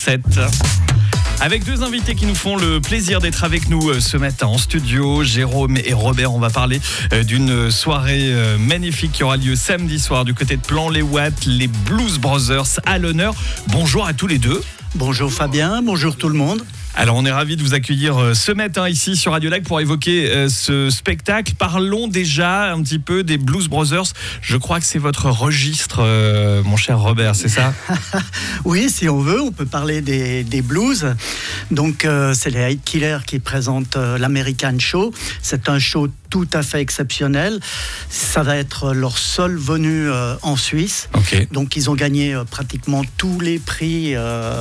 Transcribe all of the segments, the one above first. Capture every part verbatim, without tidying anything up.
sept. Avec deux invités qui nous font le plaisir d'être avec nous ce matin en studio, Jérôme et Robert. On va parler d'une soirée magnifique qui aura lieu samedi soir du côté de Plan-les-Ouates, les Blues Brothers à l'honneur. Bonjour à tous les deux. Bonjour Fabien, bonjour tout le monde. Alors on est ravis de vous accueillir ce matin ici sur Radio Lac pour évoquer ce spectacle. Parlons déjà un petit peu des Blues Brothers. Je crois que c'est votre registre, euh, mon cher Robert, c'est ça? Oui, si on veut, on peut parler des, des blues. Donc euh, c'est les Hate Killers qui présentent euh, l'American Show. C'est un show tout à fait exceptionnel. Ça va être leur seule venue euh, en Suisse. Okay. Donc ils ont gagné euh, pratiquement tous les prix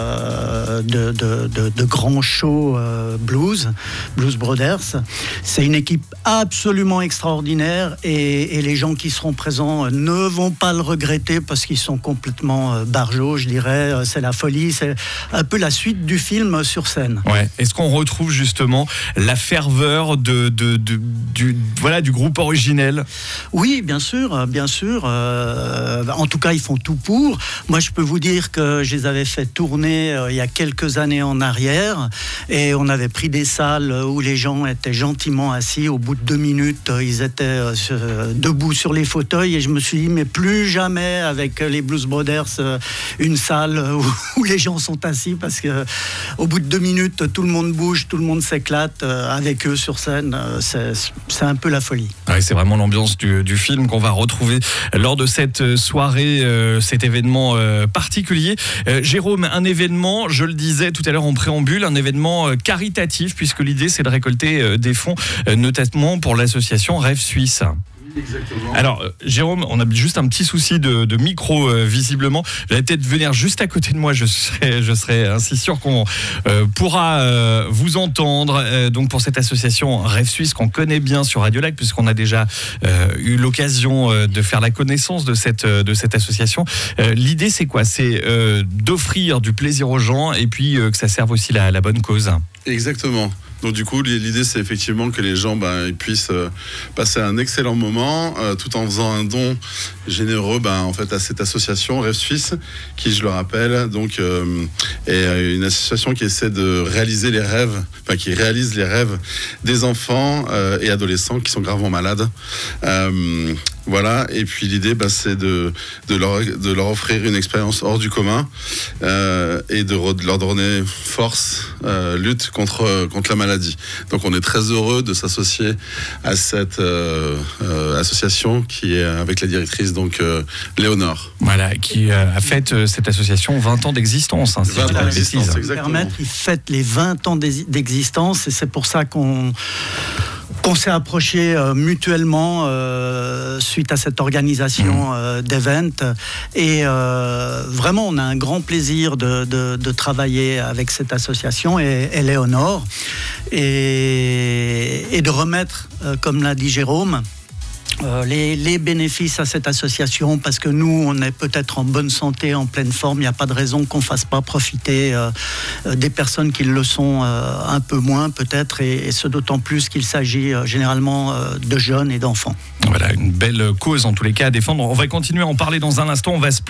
euh, de, de, de, de grands shows euh, blues, Blues Brothers. C'est une équipe absolument extraordinaire et, et les gens qui seront présents euh, ne vont pas le regretter parce qu'ils sont complètement euh, barjots, je dirais. Euh, c'est la folie, c'est un peu la suite du film sur scène. Ouais. Est-ce qu'on retrouve justement la ferveur de, de, de, du Voilà, du groupe originel? Oui, bien sûr, bien sûr. Euh, en tout cas, ils font tout pour. Moi, je peux vous dire que je les avais fait tourner euh, il y a quelques années en arrière et on avait pris des salles où les gens étaient gentiment assis. Au bout de deux minutes, euh, ils étaient euh, debout sur les fauteuils et je me suis dit, mais plus jamais avec les Blues Brothers, euh, une salle où, où les gens sont assis parce que au bout de deux minutes, tout le monde bouge, tout le monde s'éclate euh, avec eux sur scène. Euh, c'est, c'est un peu la folie. Ouais, c'est vraiment l'ambiance du, du film qu'on va retrouver lors de cette soirée, euh, cet événement euh, particulier. Euh, Jérôme, un événement, je le disais tout à l'heure en préambule, un événement euh, caritatif, puisque l'idée c'est de récolter euh, des fonds, euh, notamment pour l'association Rêve Suisse. Exactement. Alors, euh, Jérôme, on a juste un petit souci de, de micro, euh, visiblement. Vous allez peut-être venir juste à côté de moi, je serai, je serai ainsi sûr qu'on euh, pourra euh, vous entendre. Euh, donc, pour cette association Rêve Suisse qu'on connaît bien sur Radio Lac, puisqu'on a déjà euh, eu l'occasion euh, de faire la connaissance de cette, euh, de cette association. Euh, l'idée, c'est quoi? C'est euh, d'offrir du plaisir aux gens et puis euh, que ça serve aussi la, la bonne cause. Exactement. Donc du coup, l'idée c'est effectivement que les gens ben, ils puissent euh, passer un excellent moment euh, tout en faisant un don généreux ben, en fait, à cette association Rêve Suisse, qui, je le rappelle, donc, euh, est une association qui essaie de réaliser les rêves, enfin qui réalise les rêves des enfants euh, et adolescents qui sont gravement malades. Euh, Voilà, et puis l'idée, bah, c'est de, de, leur, de leur offrir une expérience hors du commun euh, et de, re, de leur donner force, euh, lutte contre, contre la maladie. Donc on est très heureux de s'associer à cette euh, euh, association qui est avec la directrice, donc euh, Léonore. Voilà, qui euh, a fait euh, cette association vingt ans d'existence. Hein, si vingt ans d'existence, exactement. Permettre, ils fêtent les vingt ans d'existence et c'est pour ça qu'on... qu'on s'est approché euh, mutuellement euh, suite à cette organisation euh, d'event et euh, vraiment on a un grand plaisir de, de, de travailler avec cette association et, et Léonore et, et de remettre, euh, comme l'a dit Jérôme, Euh, les, les bénéfices à cette association, parce que nous, on est peut-être en bonne santé, en pleine forme, il n'y a pas de raison qu'on ne fasse pas profiter euh, euh, des personnes qui le sont euh, un peu moins peut-être, et, et ce d'autant plus qu'il s'agit euh, généralement euh, de jeunes et d'enfants. Voilà, une belle cause en tous les cas à défendre. On va continuer à en parler dans un instant, on va se